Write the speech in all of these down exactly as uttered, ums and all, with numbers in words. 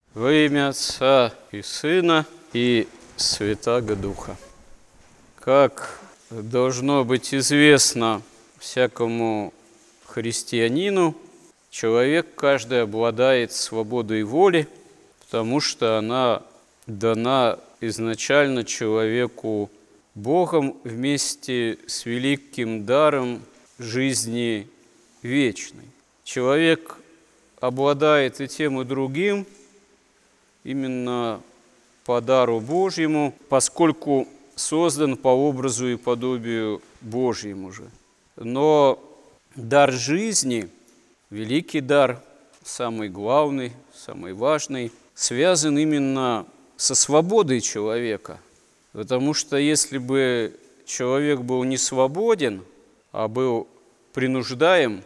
Во имя Отца и Сына и Святаго Духа. Как должно быть известно всякому христианину, человек каждый обладает свободой воли, потому что она дана изначально человеку Богом вместе с великим даром жизни вечной. Человек обладает и тем, и другим именно по дару Божьему, поскольку создан по образу и подобию Божьему же. Но дар жизни, великий дар, самый главный, самый важный, связан именно со свободой человека. Потому что если бы человек был не свободен, а был принуждаем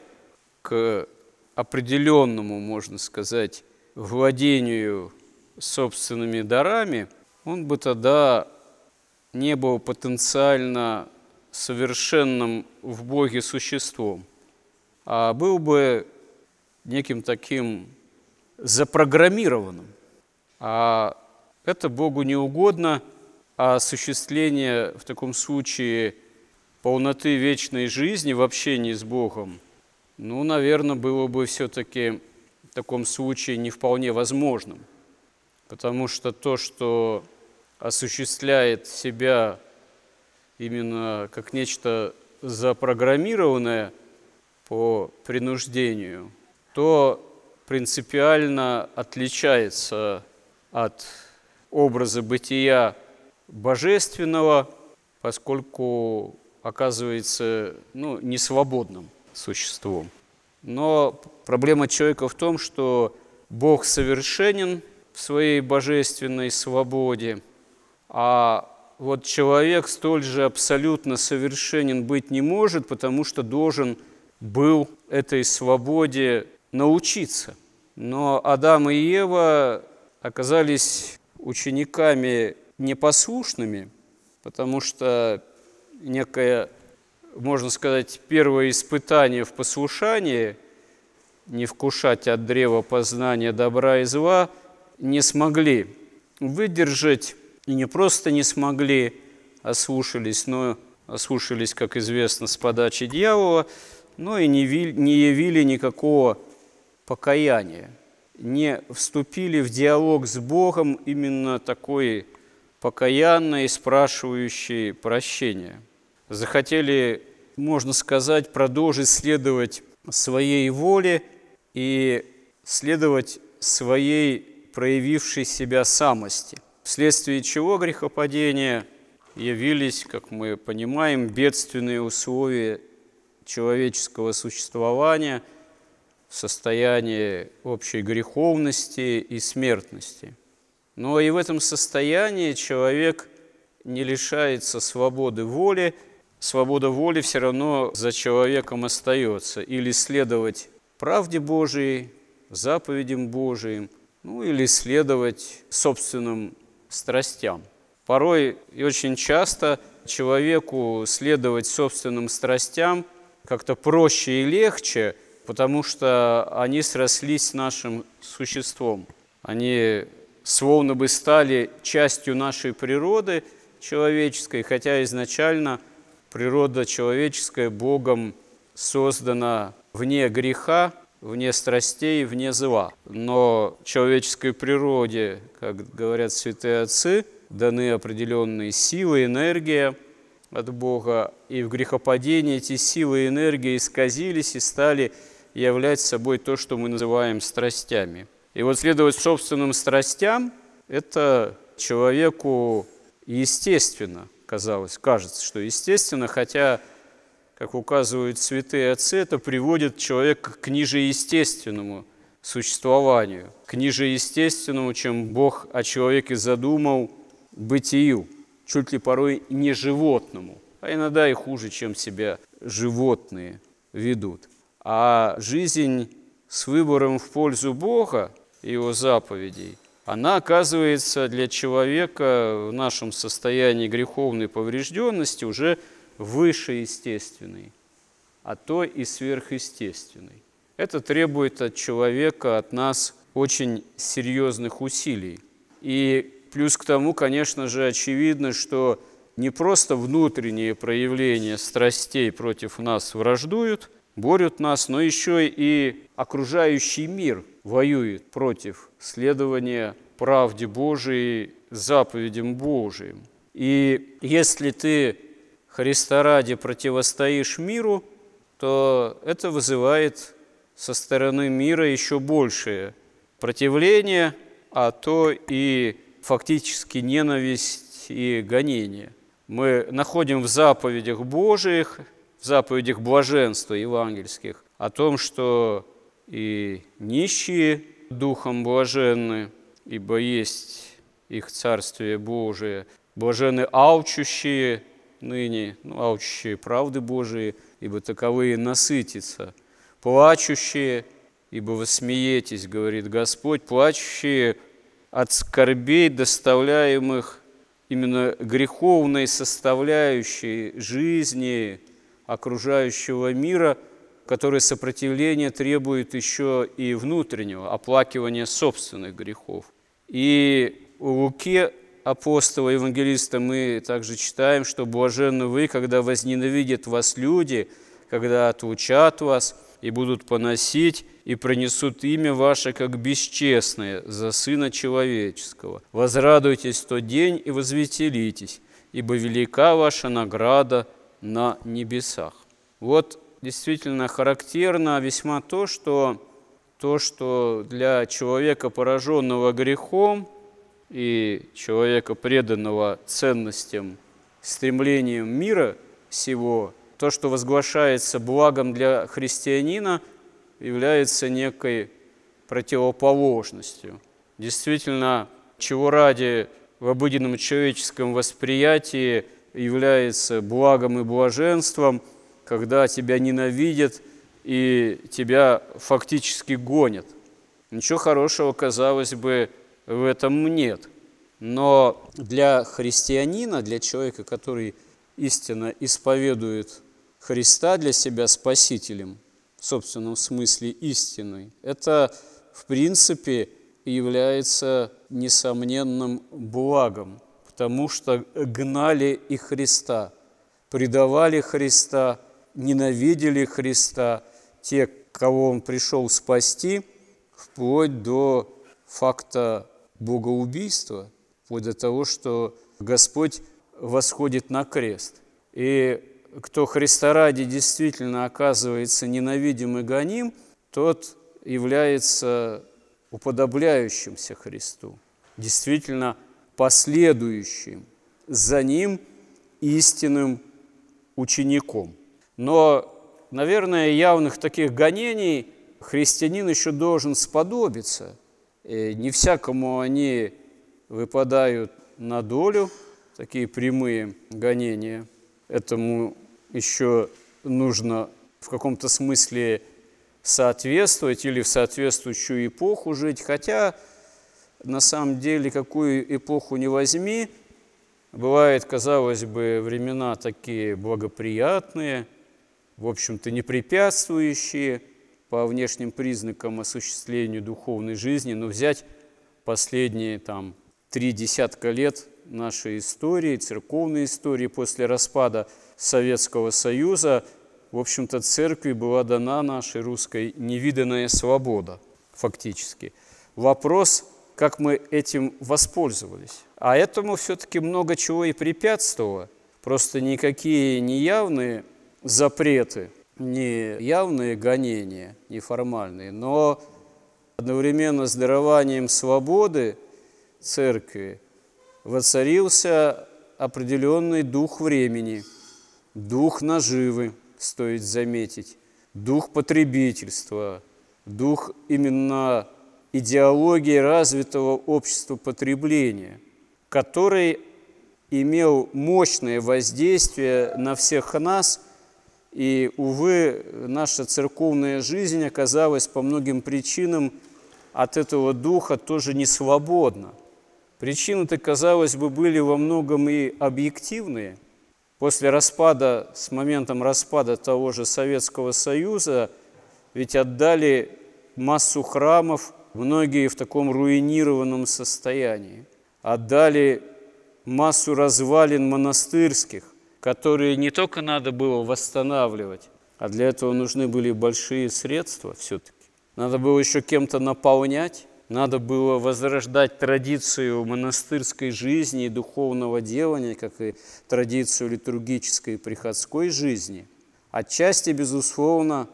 к определенному, можно сказать, владению собственными дарами, он бы тогда не был потенциально совершенным в Боге существом, а был бы неким таким запрограммированным. А это Богу не угодно, а осуществление в таком случае полноты вечной жизни в общении с Богом, ну, наверное, было бы все-таки в таком случае не вполне возможным. Потому что то, что осуществляет себя именно как нечто запрограммированное по принуждению, то принципиально отличается от образа бытия божественного, поскольку оказывается ну, несвободным существом. Но проблема человека в том, что Бог совершенен в своей божественной свободе, а вот человек столь же абсолютно совершенен быть не может, потому что должен был этой свободе научиться. Но Адам и Ева оказались учениками непослушными, потому что некое, можно сказать, первое испытание в послушании, не вкушать от древа познания добра и зла, не смогли выдержать, и не просто не смогли, ослушались, но ослушались, как известно, с подачи дьявола, но и не, ви, не явили никакого покаяния, не вступили в диалог с Богом именно такой покаянный, спрашивающий прощения. Захотели, можно сказать, продолжить следовать своей воле и следовать своей проявившей себя самости, вследствие чего грехопадения явились, как мы понимаем, бедственные условия человеческого существования в состоянии общей греховности и смертности. Но и в этом состоянии человек не лишается свободы воли, свобода воли все равно за человеком остается, или следовать правде Божией, заповедям Божиим, ну или следовать собственным страстям. Порой и очень часто человеку следовать собственным страстям как-то проще и легче, потому что они срослись с нашим существом. Они словно бы стали частью нашей природы человеческой, хотя изначально природа человеческая Богом создана вне греха, вне страстей, вне зла. Но человеческой природе, как говорят святые отцы, даны определенные силы, энергия от Бога, и в грехопадении эти силы и энергии исказились и стали являть собой то, что мы называем страстями. И вот следовать собственным страстям – это человеку естественно, казалось, кажется, что естественно, хотя, как указывают святые отцы, это приводит человека к нижеестественному существованию, к нижеестественному, чем Бог о человеке задумал, бытию, чуть ли порой не животному, а иногда и хуже, чем себя животные ведут. А жизнь с выбором в пользу Бога и Его заповедей, она оказывается для человека в нашем состоянии греховной поврежденности уже выше естественной, а то и сверхъестественной. Это требует от человека, от нас очень серьезных усилий. И плюс к тому, конечно же, очевидно, что не просто внутренние проявления страстей против нас враждуют, борют нас, но еще и окружающий мир воюет против следования правде Божией, заповедям Божиим. И если ты Христа ради противостоишь миру, то это вызывает со стороны мира еще большее противление, а то и фактически ненависть и гонение. Мы находим в заповедях Божиих, в заповедях блаженства евангельских о том, что и нищие духом блаженны, ибо есть их Царствие Божие, блаженны алчущие ныне, ну, алчущие правды Божией, ибо таковые насытятся, плачущие, ибо вы смеетесь, говорит Господь, плачущие от скорбей, доставляемых именно греховной составляющей жизни окружающего мира, которое сопротивление требует еще и внутреннего оплакивания собственных грехов. И у Луки, апостола, евангелиста, мы также читаем, что блаженны вы, когда возненавидят вас люди, когда отлучат вас и будут поносить, и пронесут имя ваше как бесчестное за Сына Человеческого. Возрадуйтесь в тот день и возвеселитесь, ибо велика ваша награда на небесах. Вот действительно характерно весьма то, что, то, что для человека, пораженного грехом, и человека, преданного ценностям, стремлениям мира сего, то, что возглашается благом для христианина, является некой противоположностью. Действительно, чего ради в обыденном человеческом восприятии является благом и блаженством, когда тебя ненавидят и тебя фактически гонят. Ничего хорошего, казалось бы, в этом нет. Но для христианина, для человека, который истинно исповедует Христа для себя спасителем, в собственном смысле истиной, это, в принципе, является несомненным благом, потому что гнали и Христа, предавали Христа, ненавидели Христа, те, кого Он пришел спасти, вплоть до факта богоубийства, вплоть до того, что Господь восходит на крест. И кто Христа ради действительно оказывается ненавидим и гоним, тот является уподобляющимся Христу, действительно последующим за Ним истинным учеником. Но, наверное, явных таких гонений христианин еще должен сподобиться. И не всякому они выпадают на долю, такие прямые гонения. Этому еще нужно в каком-то смысле соответствовать или в соответствующую эпоху жить. Хотя, на самом деле, какую эпоху не возьми, бывают, казалось бы, времена такие благоприятные, в общем-то, не препятствующие по внешним признакам осуществлению духовной жизни, но взять последние там три десятка лет нашей истории, церковной истории после распада Советского Союза, в общем-то, церкви была дана нашей русской невиданная свобода, фактически. Вопрос, как мы этим воспользовались. А этому все-таки много чего и препятствовало. Просто никакие неявные запреты, не явные гонения, неформальные, но одновременно с дарованием свободы церкви воцарился определенный дух времени, дух наживы, стоит заметить, дух потребительства, дух именно идеологии развитого общества потребления, который имел мощное воздействие на всех нас. И, увы, наша церковная жизнь оказалась по многим причинам от этого духа тоже не свободна. Причины-то, казалось бы, были во многом и объективные. После распада, с моментом распада того же Советского Союза, ведь отдали массу храмов многие в таком руинированном состоянии. Отдали массу развалин монастырских, которые не только надо было восстанавливать, а для этого нужны были большие средства все-таки. Надо было еще кем-то наполнять, надо было возрождать традицию монастырской жизни и духовного делания, как и традицию литургической и приходской жизни. Отчасти, безусловно,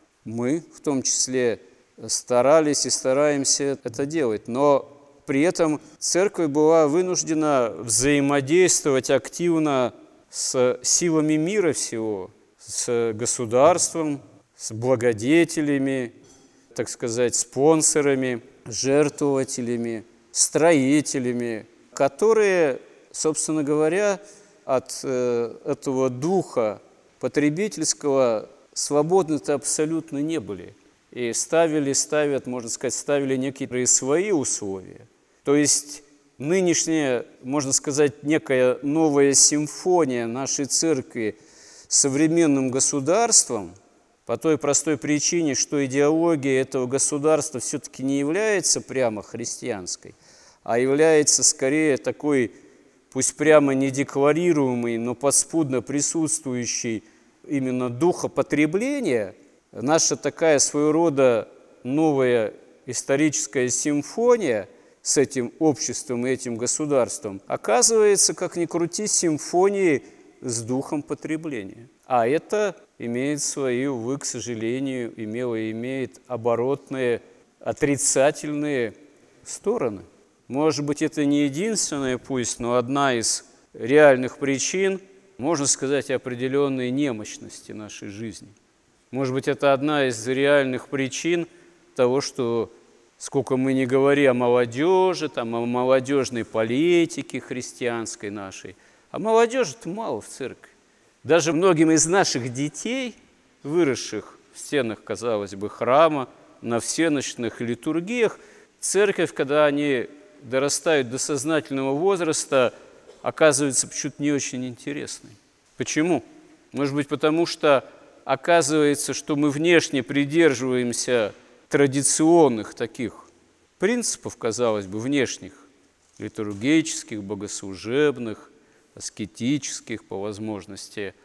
мы в том числе старались и стараемся это делать, но при этом церковь была вынуждена взаимодействовать активно с силами мира всего, с государством, с благодетелями, так сказать, спонсорами, жертвователями, строителями, которые, собственно говоря, от э, этого духа потребительского свободны-то абсолютно не были. И ставили, ставят, можно сказать, ставили некие свои условия. То есть нынешняя, можно сказать, некая новая симфония нашей церкви с современным государством по той простой причине, что идеология этого государства все-таки не является прямо христианской, а является скорее такой, пусть прямо не декларируемой, но подспудно присутствующей именно духа потребления. Наша такая своего рода новая историческая симфония с этим обществом и этим государством оказывается, как ни крути, симфонией с духом потребления. А это имеет свои, увы, к сожалению, имело и имеет оборотные, отрицательные стороны. Может быть, это не единственная, пусть, но одна из реальных причин, можно сказать, определенной немощности нашей жизни. Может быть, это одна из реальных причин того, что сколько мы ни говорим о молодежи, там, о молодежной политике христианской нашей, а молодежи-то мало в церкви. Даже многим из наших детей, выросших в стенах, казалось бы, храма, на всеночных литургиях, церковь, когда они дорастают до сознательного возраста, оказывается почему-то не очень интересной. Почему? Может быть, потому что оказывается, что мы внешне придерживаемся традиционных таких принципов, казалось бы, внешних, литургических, богослужебных, аскетических по возможности,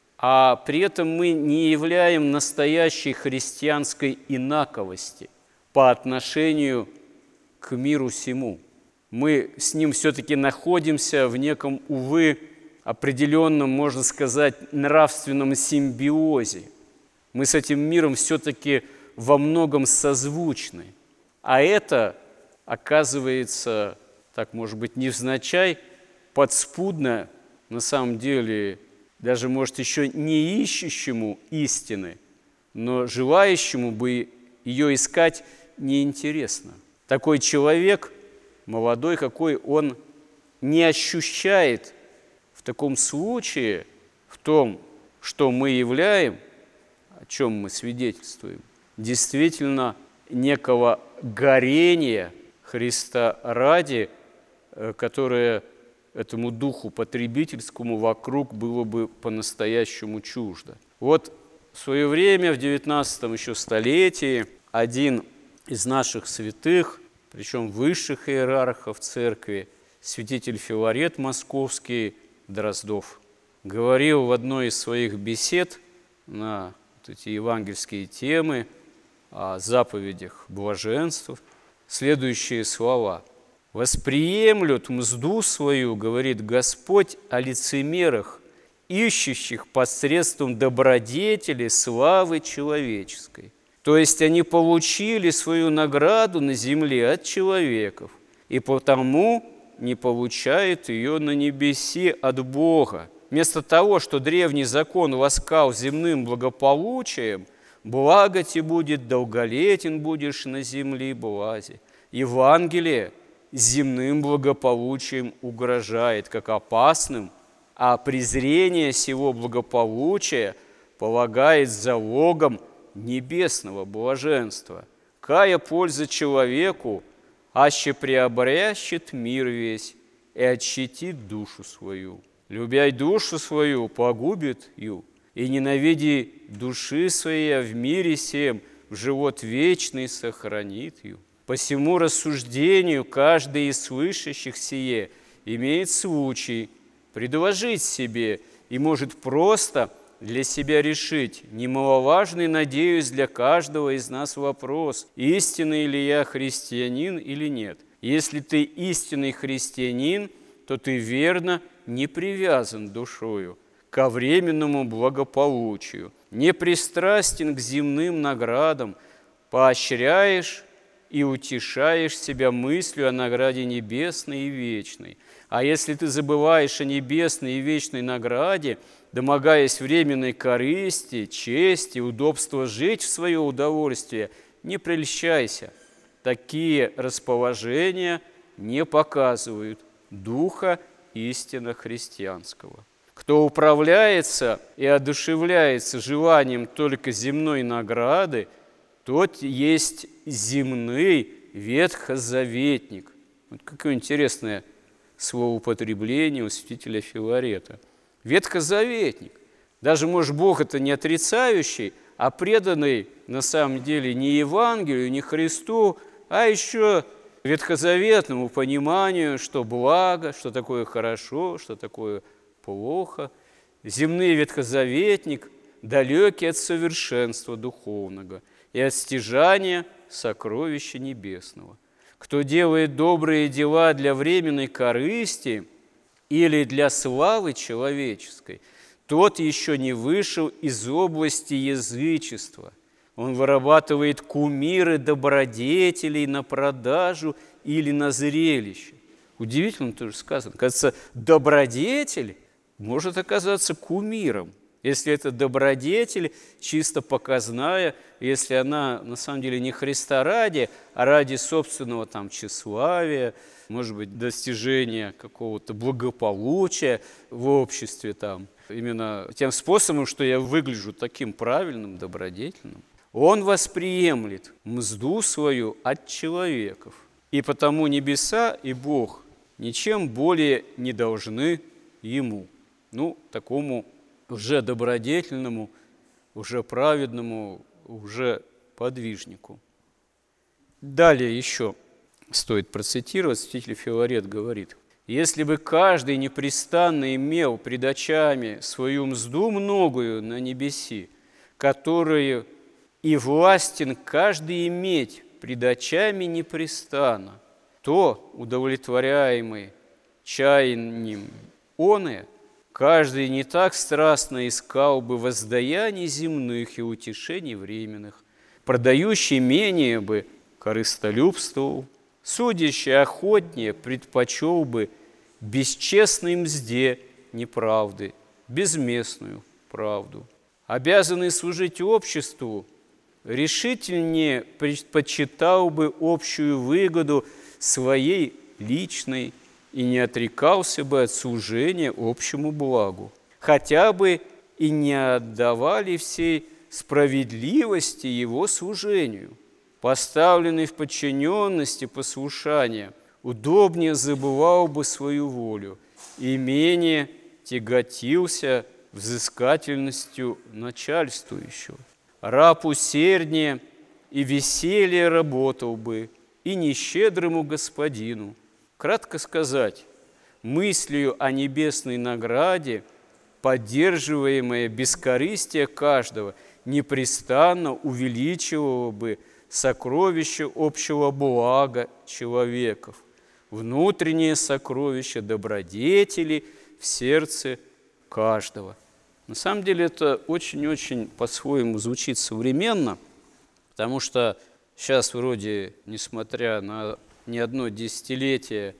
а при этом мы не являем настоящей христианской инаковости по отношению к миру сему. Мы с ним все-таки находимся в неком, увы, определенном, можно сказать, нравственном симбиозе. Мы с этим миром все-таки во многом созвучны. А это, оказывается, так, может быть, невзначай, подспудно, на самом деле, даже, может, еще не ищущему истины, но желающему бы ее искать неинтересно. Такой человек, молодой какой, он не ощущает в таком случае, в том, что мы являем, о чем мы свидетельствуем, действительно некого горения Христа ради, которое этому духу потребительскому вокруг было бы по-настоящему чуждо. Вот в свое время, в девятнадцатом еще столетии, один из наших святых, причем высших иерархов церкви, святитель Филарет Московский Дроздов, говорил в одной из своих бесед на вот эти евангельские темы о заповедях блаженств следующие слова. «Восприемлют мзду свою, говорит Господь, о лицемерах, ищущих посредством добродетели славы человеческой». То есть они получили свою награду на земле от человеков, и потому не получают ее на небеси от Бога. Вместо того, что древний закон ласкал земным благополучием, благо тебе будет, долголетен будешь на земле, блази. Евангелие земным благополучием угрожает, как опасным, а презрение сего благополучия полагает залогом небесного блаженства. Кая польза человеку, аще приобрящет мир весь и отщитит душу свою. Любяй душу свою, погубит ее, и ненавиди души своей, а в мире сем в живот вечный сохранит ее. По сему рассуждению каждый из слышащих сие имеет случай предложить себе и может просто для себя решить немаловажный, надеюсь, для каждого из нас вопрос, истинный ли я христианин или нет. Если ты истинный христианин, то ты верно не привязан душою ко временному благополучию, не пристрастен к земным наградам, поощряешь и утешаешь себя мыслью о награде небесной и вечной. А если ты забываешь о небесной и вечной награде, домогаясь временной корысти, чести, удобства жить в свое удовольствие, не прельщайся. Такие расположения не показывают духа истинно христианского. Кто управляется и одушевляется желанием только земной награды, тот есть земный ветхозаветник. Вот какое интересное словоупотребление у святителя Филарета. Ветхозаветник. Даже, может, Бог это не отрицающий, а преданный на самом деле не Евангелию, не Христу, а еще ветхозаветному пониманию, что благо, что такое хорошо, что такое плохо. Земный ветхозаветник, далекий от совершенства духовного и от стяжания сокровища небесного. Кто делает добрые дела для временной корысти или для славы человеческой, тот еще не вышел из области язычества. Он вырабатывает кумиры добродетелей на продажу или на зрелище. Удивительно тоже сказано. Кажется, добродетель может оказаться кумиром, если это добродетель чисто показная, если она на самом деле не Христа ради, а ради собственного там тщеславия, может быть, достижения какого-то благополучия в обществе там, именно тем способом, что я выгляжу таким правильным, добродетельным. Он восприемлет мзду свою от человеков, и потому небеса и Бог ничем более не должны ему, ну, такому уже добродетельному, уже праведному, уже подвижнику. Далее еще стоит процитировать, святитель Филарет говорит: «Если бы каждый непрестанно имел пред очами свою мзду многою на небеси, которую и властен каждый иметь пред очами непрестанно, то, удовлетворяемый чаянием оное, каждый не так страстно искал бы воздаяний земных и утешений временных, продающий менее бы корыстолюбствовал, судящий охотнее предпочел бы бесчестной мзде неправды, безместную правду. Обязанный служить обществу, решительнее предпочитал бы общую выгоду своей личной и не отрекался бы от служения общему благу, хотя бы и не отдавали всей справедливости его служению. Поставленный в подчиненности послушания, удобнее забывал бы свою волю и менее тяготился взыскательностью начальствующего. Раб усерднее и веселее работал бы, и нещедрому господину. Кратко сказать, мыслью о небесной награде, поддерживаемое бескорыстие каждого, непрестанно увеличивало бы сокровище общего блага человеков, внутреннее сокровище добродетели в сердце каждого. На самом деле это очень-очень по-своему звучит современно, потому что сейчас вроде, несмотря на не одно десятилетие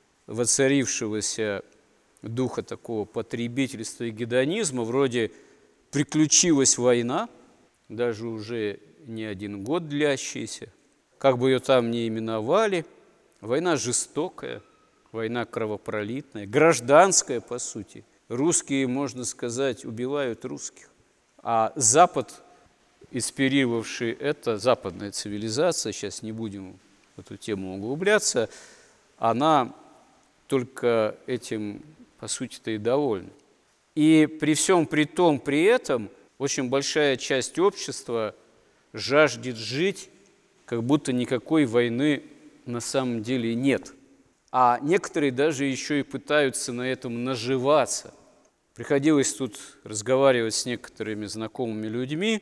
воцарившегося духа такого потребительства и гедонизма, вроде приключилась война, даже уже не один год длящаяся, как бы ее там ни именовали, война жестокая, война кровопролитная, гражданская, по сути. Русские, можно сказать, убивают русских. А Запад, инспирировавший это, западная цивилизация, сейчас не будем в эту тему углубляться, она только этим, по сути-то, и довольна. И при всем при том, при этом, очень большая часть общества жаждет жить как будто никакой войны на самом деле нет. А некоторые даже еще и пытаются на этом наживаться. Приходилось тут разговаривать с некоторыми знакомыми людьми,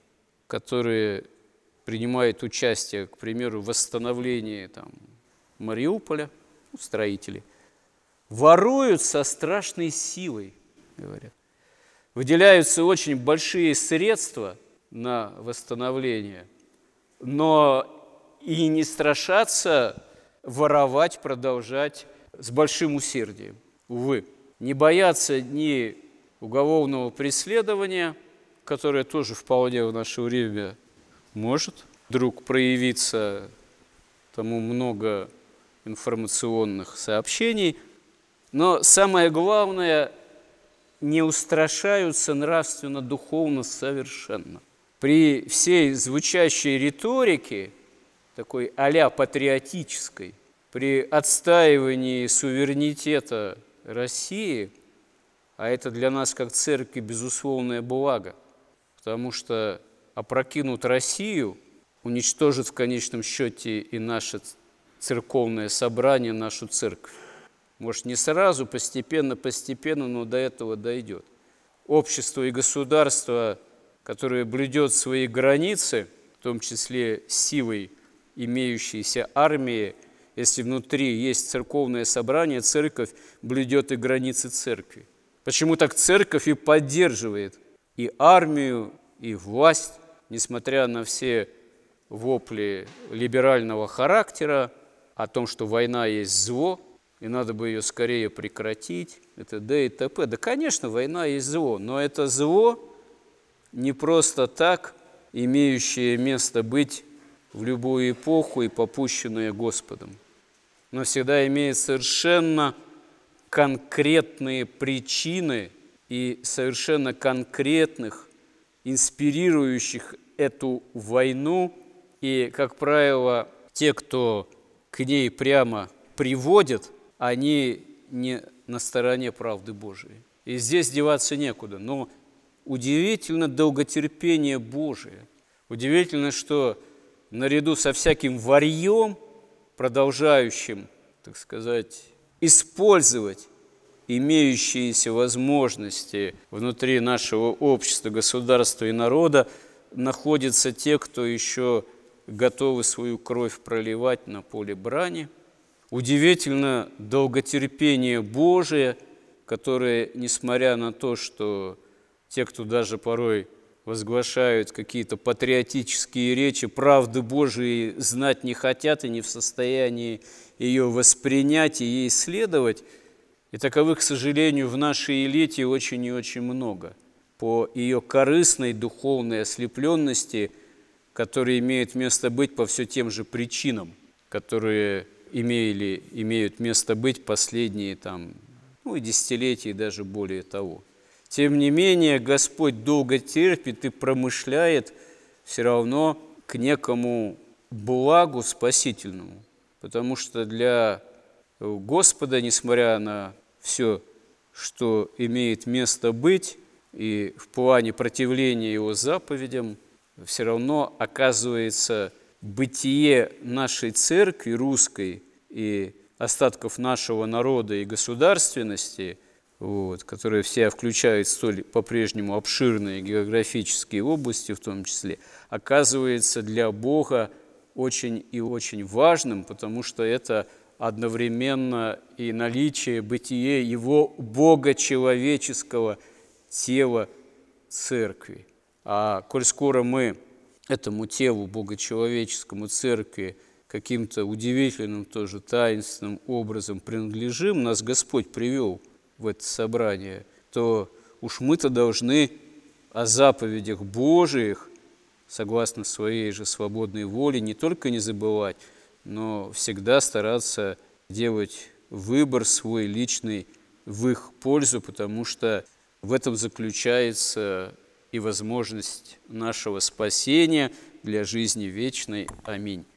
которые принимают участие, к примеру, в восстановлении там, Мариуполя, ну, строители, воруют со страшной силой, говорят. Выделяются очень большие средства на восстановление, но и не страшатся воровать, продолжать с большим усердием. Увы, не боятся ни уголовного преследования, которое тоже вполне в наше время может вдруг проявиться, тому много информационных сообщений, но самое главное, не устрашаются нравственно-духовно совершенно. При всей звучащей риторике, такой а-ля патриотической, при отстаивании суверенитета России, а это для нас как церкви безусловное благо, потому что опрокинут Россию, уничтожит в конечном счете и наше церковное собрание, нашу церковь. Может, не сразу, постепенно-постепенно, но до этого дойдет. Общество и государство, которое блюдет свои границы, в том числе силой имеющейся армии, если внутри есть церковное собрание, церковь блюдет и границы церкви. Почему так церковь и поддерживает и армию, и власть, несмотря на все вопли либерального характера о том, что война есть зло, и надо бы ее скорее прекратить, и т.д. и т.п. Да, конечно, война есть зло, но это зло не просто так, имеющее место быть в любую эпоху и попущенное Господом, но всегда имеет совершенно конкретные причины и совершенно конкретных, инспирирующих эту войну, и, как правило, те, кто к ней прямо приводят, они не на стороне правды Божией. И здесь деваться некуда. Но удивительно долготерпение Божие. Удивительно, что наряду со всяким варьем, продолжающим, так сказать, использовать имеющиеся возможности внутри нашего общества, государства и народа, находятся те, кто еще готовы свою кровь проливать на поле брани. Удивительно долготерпение Божие, которое, несмотря на то, что те, кто даже порой возглашают какие-то патриотические речи, правды Божией знать не хотят и не в состоянии ее воспринять и ей следовать, и таковых, к сожалению, в нашей элите очень и очень много, по ее корыстной духовной ослепленности, которая имеет место быть по все тем же причинам, которые имели, имеют место быть последние там, ну, и десятилетия, и даже более того. Тем не менее, Господь долго терпит и промышляет все равно к некому благу спасительному, потому что для Господа, несмотря на все, что имеет место быть, и в плане противления Его заповедям, все равно оказывается бытие нашей церкви русской и остатков нашего народа и государственности, вот, которые все включают столь по-прежнему обширные географические области в том числе, оказывается для Бога очень и очень важным, потому что это одновременно и наличие, бытие Его богочеловеческого тела церкви. А коль скоро мы этому телу богочеловеческому церкви каким-то удивительным тоже таинственным образом принадлежим, нас Господь привел в это собрание, то уж мы-то должны о заповедях Божиих, согласно своей же свободной воле, не только не забывать, но всегда стараться делать выбор свой личный в их пользу, потому что в этом заключается и возможность нашего спасения для жизни вечной. Аминь.